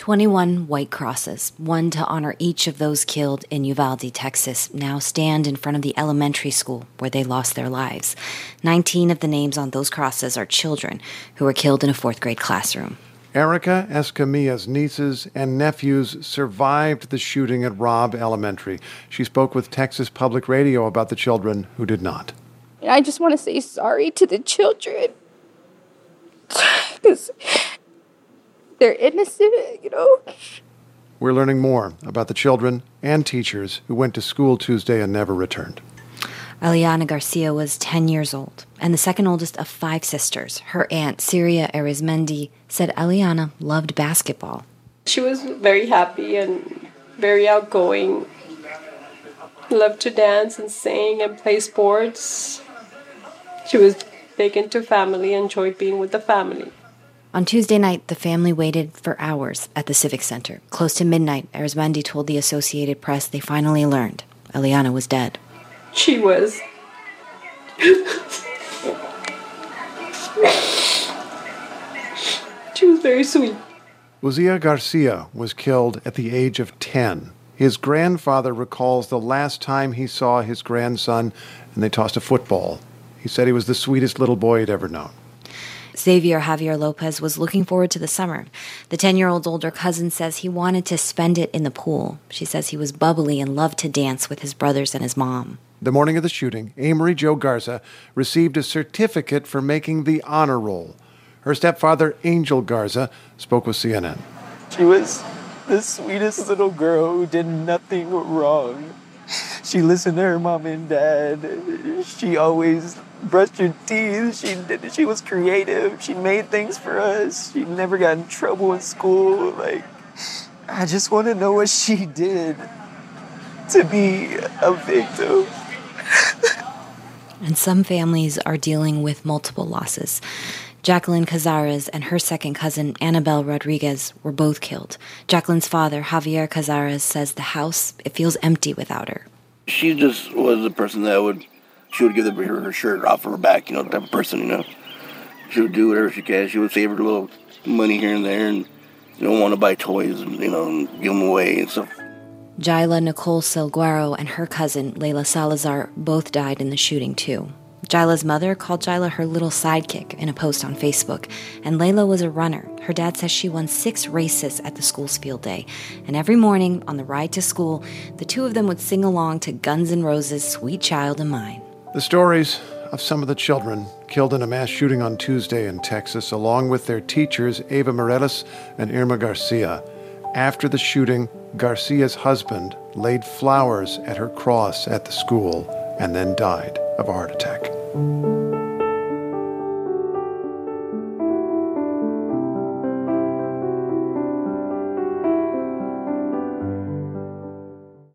21 white crosses, one to honor each of those killed in Uvalde, Texas, now stand in front of the elementary school where they lost their lives. 19 of the names on those crosses are children who were killed in a fourth-grade classroom. Erica Escamilla's nieces and nephews survived the shooting at Robb Elementary. She spoke with Texas Public Radio about the children who did not. I just want to say sorry to the children because they're innocent, We're learning more about the children and teachers who went to school Tuesday and never returned. Eliana Garcia was 10 years old and the second oldest of 5 sisters. Her aunt, Syria Arizmendi, said Eliana loved basketball. She was very happy and very outgoing. Loved to dance and sing and play sports. She was big into family, enjoyed being with the family. On Tuesday night, the family waited for hours at the Civic Center. Close to midnight, Arizmendi told the Associated Press they finally learned Eliana was dead. She was. She was very sweet. Uzziah Garcia was killed at the age of 10. His grandfather recalls the last time he saw his grandson and they tossed a football. He said he was the sweetest little boy he'd ever known. Xavier Javier Lopez was looking forward to the summer. The 10-year-old's older cousin says he wanted to spend it in the pool. She says he was bubbly and loved to dance with his brothers and his mom. The morning of the shooting, Amory Jo Garza received a certificate for making the honor roll. Her stepfather, Angel Garza, spoke with CNN. She was the sweetest little girl who did nothing wrong. She listened to her mom and dad. She always brushed her teeth. She was creative. She made things for us. She never got in trouble in school. I just want to know what she did to be a victim. And some families are dealing with multiple losses. Jacqueline Cazares and her second cousin, Annabelle Rodriguez, were both killed. Jacqueline's father, Javier Cazares, says the house, it feels empty without her. She just was a person that she would give her shirt off her back, type of person, She would do whatever she can. She would save her little money here and there and, want to buy toys and, and give them away and stuff. Jayla Nicole Salguero and her cousin, Layla Salazar, both died in the shooting, too. Jayla's mother called Jayla her little sidekick in a post on Facebook, and Layla was a runner. Her dad says she won 6 races at the school's field day, and every morning on the ride to school, the two of them would sing along to Guns N' Roses' Sweet Child of Mine. The stories of some of the children killed in a mass shooting on Tuesday in Texas, along with their teachers, Eva Morelos and Irma Garcia. After the shooting, Garcia's husband laid flowers at her cross at the school and then died of a heart attack.